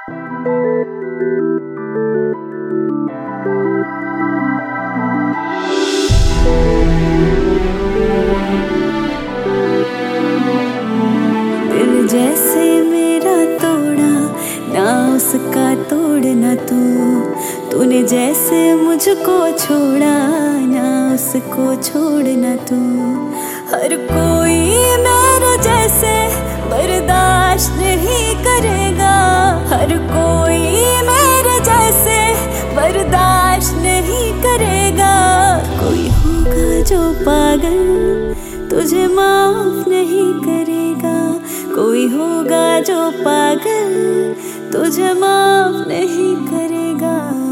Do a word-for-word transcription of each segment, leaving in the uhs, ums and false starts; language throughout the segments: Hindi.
दिल जैसे मेरा तोड़ा ना उसका तोड़ना तू, तूने जैसे मुझको छोड़ा ना उसको छोड़ना तू। हर कोई मेरे जैसे बर्दाश्त नहीं करेगा, हर कोई मेरे जैसे बर्दाश्त नहीं करेगा। कोई होगा जो पागल तुझे माफ नहीं करेगा, कोई होगा जो पागल तुझे माफ नहीं करेगा।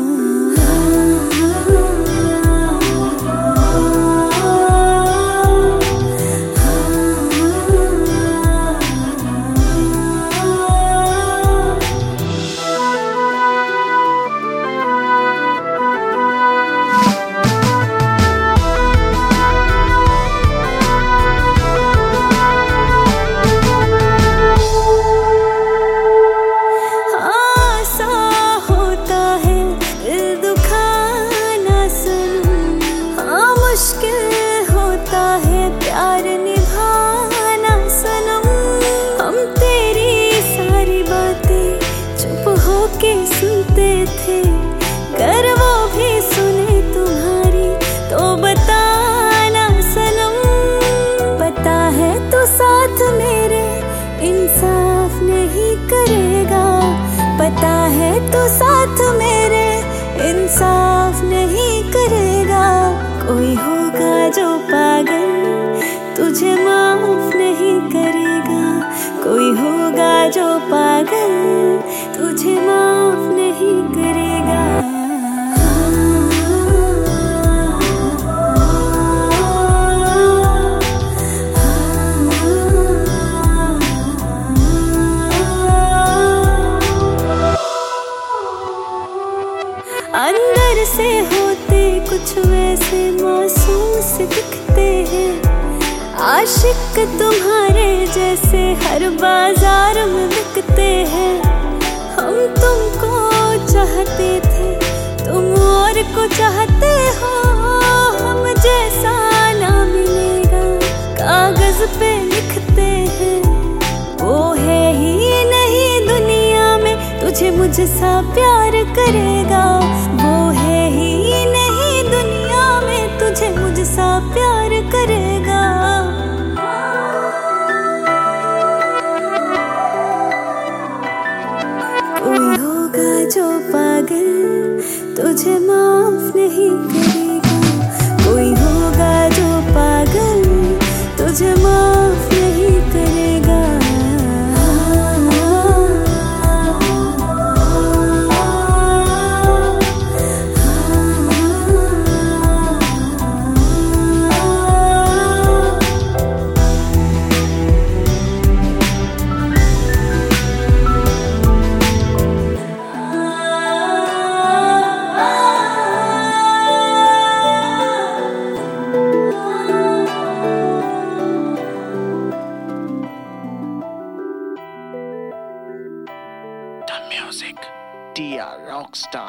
सुनते थे कर वो भी सुने तुम्हारी, तो बताना सनम। पता है तो साथ मेरे इंसाफ नहीं करेगा, पता है तो साथ मेरे इंसाफ नहीं करेगा। कोई होगा जो पागल तुझे माफ नहीं करेगा, कोई होगा जो पागल तुझे माफ नहीं करेगा। अंदर से होते कुछ वैसे मासूम से दिखते हैं, आशिक तुम्हारे जैसे हर बाजार में बिकते हैं। हम तुमको चाहते थे तुम और को चाहते हो, हम जैसा ना मिलेगा कागज पे लिखते हैं। वो है ही नहीं दुनिया में तुझे मुझसा प्यार करेगा, वो है ही नहीं दुनिया में तुझे मुझसा प्यार करेगा। कोई होगा जो पागल तुझे माफ नहीं करेगा, कोई होगा जो पागल तुझे माफ नहीं करेगा। Music, D R Rockstar.